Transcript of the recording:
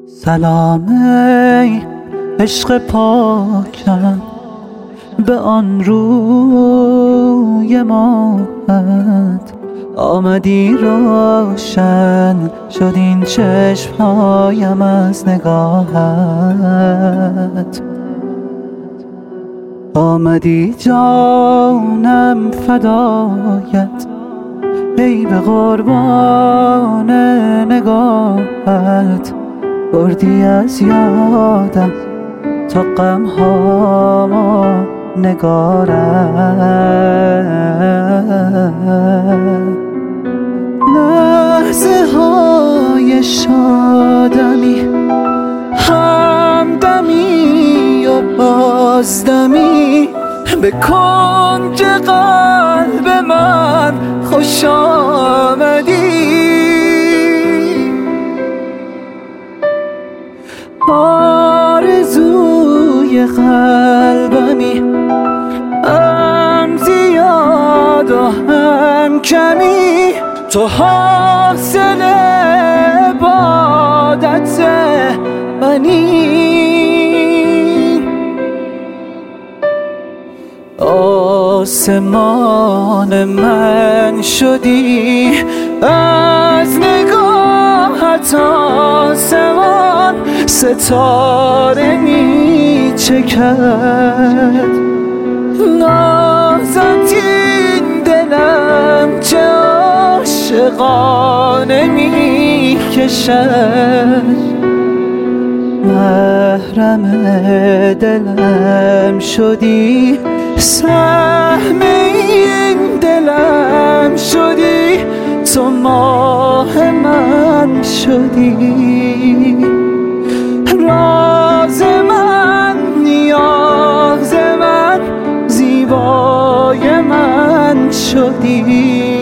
سلام ای عشق پاکم به آن روی ماهت، آمدی روشن شد این چشمهایم از نگاهت، آمدی جانم فدایت ای به قربان نگاهت، بردی از یادم تا غم‌هامو نگارم. لحظه های شادمی، همدمی و بازدمی، به کنج قلب من خوش آمدی. آرزوی قلبمی، هم زیاد و هم کمی، تو حاصل عبادت منی. آسمان من شدی از نگاهت، آسمان ستاره می چکد، نازت این دلم چه عاشقانه می کشد. محرم دلم شدی، سهم این دلم شدی، تو ماه من شدی، راز من، نیاز من، زیبای من شدی.